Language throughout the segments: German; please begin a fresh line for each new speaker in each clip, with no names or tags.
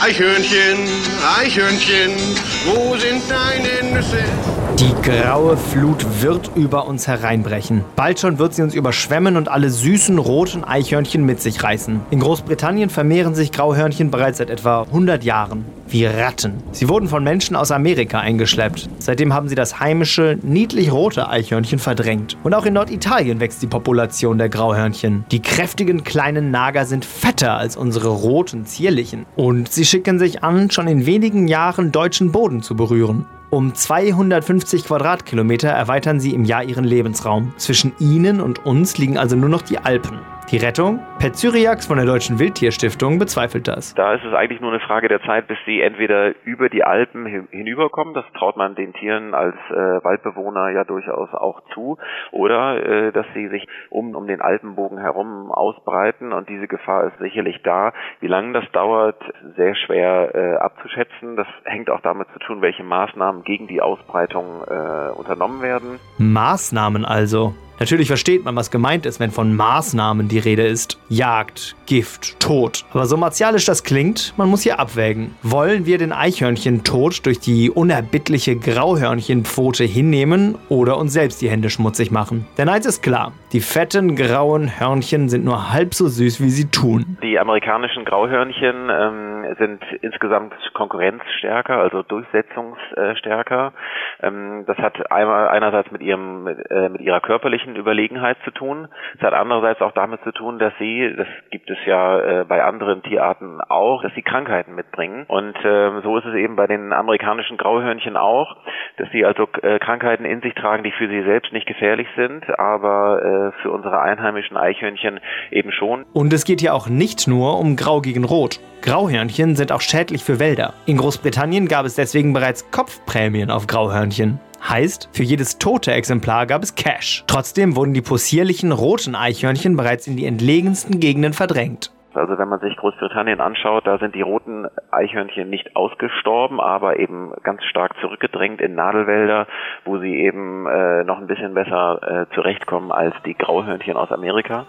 Eichhörnchen, Eichhörnchen, wo sind deine Nüsse?
Die graue Flut wird über uns hereinbrechen. Bald schon wird sie uns überschwemmen und alle süßen roten Eichhörnchen mit sich reißen. In Großbritannien vermehren sich Grauhörnchen bereits seit etwa 100 Jahren. Wie Ratten. Sie wurden von Menschen aus Amerika eingeschleppt. Seitdem haben sie das heimische, niedlich rote Eichhörnchen verdrängt. Und auch in Norditalien wächst die Population der Grauhörnchen. Die kräftigen kleinen Nager sind fetter als unsere roten, zierlichen. Und sie schicken sich an, schon in wenigen Jahren deutschen Boden zu berühren. Um 250 Quadratkilometer erweitern sie im Jahr ihren Lebensraum. Zwischen ihnen und uns liegen also nur noch die Alpen. Die Rettung? Pet Syriax von der Deutschen Wildtierstiftung bezweifelt das.
Da ist es eigentlich nur eine Frage der Zeit, bis sie entweder über die Alpen hinüberkommen, das traut man den Tieren als Waldbewohner ja durchaus auch zu, oder dass sie sich um den Alpenbogen herum ausbreiten, und diese Gefahr ist sicherlich da. Wie lange das dauert, sehr schwer abzuschätzen. Das hängt auch damit zu tun, welche Maßnahmen gegen die Ausbreitung unternommen werden.
Maßnahmen also. Natürlich versteht man, was gemeint ist, wenn von Maßnahmen die Rede ist. Jagd, Gift, Tod. Aber so martialisch das klingt, man muss hier abwägen. Wollen wir den Eichhörnchen-Tod durch die unerbittliche Grauhörnchenpfote hinnehmen oder uns selbst die Hände schmutzig machen? Denn eins ist klar, die fetten grauen Hörnchen sind nur halb so süß, wie sie tun.
Die amerikanischen Grauhörnchen sind insgesamt konkurrenzstärker, also durchsetzungsstärker. Das hat einerseits mit ihrer körperlichen Überlegenheit zu tun. Es hat andererseits auch damit zu tun, dass sie, das gibt es ja bei anderen Tierarten auch, dass sie Krankheiten mitbringen. Und so ist es eben bei den amerikanischen Grauhörnchen auch, dass sie also Krankheiten in sich tragen, die für sie selbst nicht gefährlich sind, aber für unsere einheimischen Eichhörnchen eben schon.
Und es geht hier auch nicht nur um Grau gegen Rot. Grauhörnchen sind auch schädlich für Wälder. In Großbritannien gab es deswegen bereits Kopfprämien auf Grauhörnchen. Heißt, für jedes tote Exemplar gab es Cash. Trotzdem wurden die possierlichen roten Eichhörnchen bereits in die entlegensten Gegenden verdrängt.
Also wenn man sich Großbritannien anschaut, da sind die roten Eichhörnchen nicht ausgestorben, aber eben ganz stark zurückgedrängt in Nadelwälder, wo sie eben noch ein bisschen besser zurechtkommen als die Grauhörnchen aus Amerika.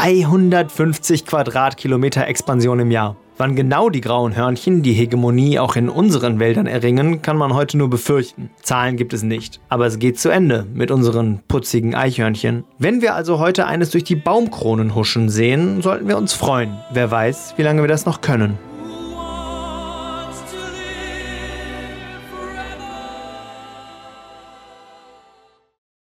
250 Quadratkilometer Expansion im Jahr. Wann genau die grauen Hörnchen die Hegemonie auch in unseren Wäldern erringen, kann man heute nur befürchten. Zahlen gibt es nicht. Aber es geht zu Ende mit unseren putzigen Eichhörnchen. Wenn wir also heute eines durch die Baumkronen huschen sehen, sollten wir uns freuen. Wer weiß, wie lange wir das noch können.